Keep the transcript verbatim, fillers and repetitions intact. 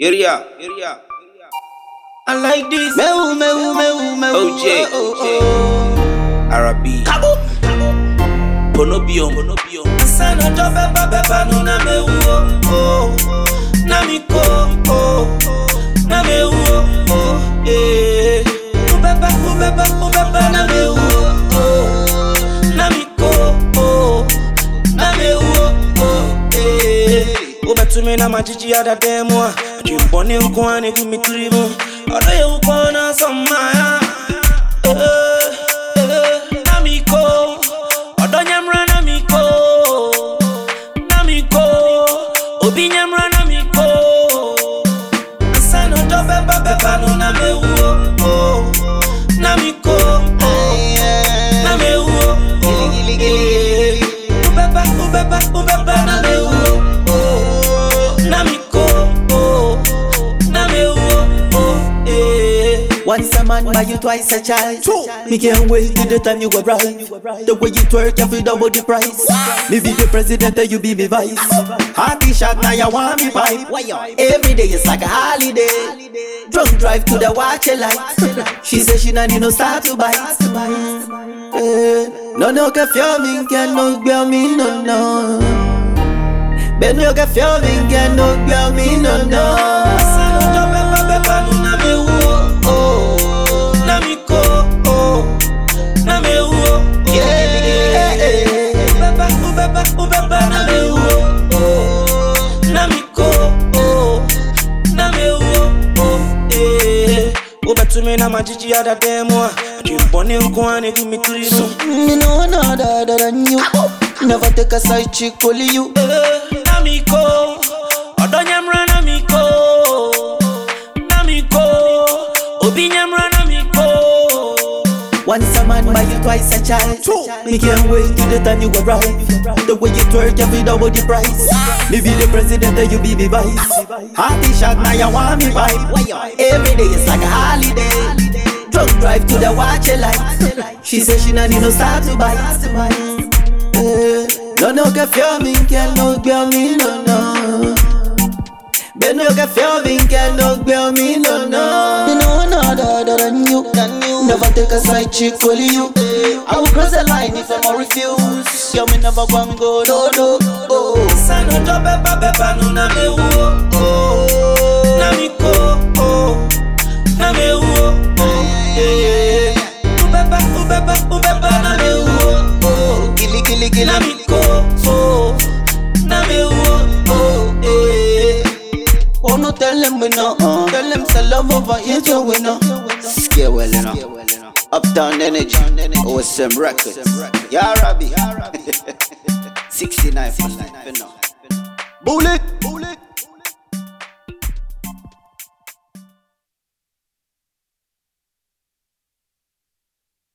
Area, area. I like this. Meu, meu, meu, meu. O J, O J. Arabi. Cabo. Bonobion, Bonobion. Sana jobe baba banu na meu. Oh, na mi ko. Oh, na meu. Oh, eh. Ubeba, ubeba, ubeba na meu. Oh, na mi ko. Oh, na meu. Oh, eh. Ubetumi na majiji ada demo. Jimboni mkwani kumitirimu. Odo ye ukona somaya. Eh, eh. Namiko. Odo nyamra namiko. Namiko. Obi nyamra namiko. Asano dobe babe banu na mewo. Oh, namiko. Oh, na mewo. Oh, eh. Ubeba, ubeba, ubeba na mewo. Once a man, buy you twice a child. Me can't wait till the time you arrive. The way you twerk, you feel double the price. Me be the president and you be me vice. Hearty shot, now you want me pipe. Every day is like a holiday. Drunk drive to the watch a light. She says she not need no start to bite. Eh, no no que feel me, can no girl me no no. Ben no que feel me, can no girl me no no. Ubetumi na majiji ada demo. Jimboni mkwani kumitirimu. Me know none other than you. Never take a side chick, only you. Namiko. Odo nyamra namiko. Namiko. Obi nyamra namiko. Once a man, buy you twice a child. Me can't wait till the time you arrive. The way you twerk, you feel double the price. Me be the president and you be the vice. Hearty shot, now you want me pipe. Every day is like a holiday. Drunk drive to the watch a light. She says she not need no start to bite. Eh, no no que feel me, can no girl me no no. Ben no que feel me, can no girl me no no. Me know none other than you. Never take a side chick, only you. I will cross the line if I'm a refuse. Yo, me never go and go, no, no, oh. Sana jobe babe banu na mewo. Oh, namiko. Oh, na mewo. Oh, eh. Ubeba, ubeba, ubeba na mewo. Oh, Gili, gili, gili. namiko. Oh, na mewo. Oh, eh. Oh, no, tell them we know. Uh. Tell them say love over here, so we know. Scare well enough. Uptown Energy, O S M Records. Ya Rabbi. sixty-nine for life. Bullet.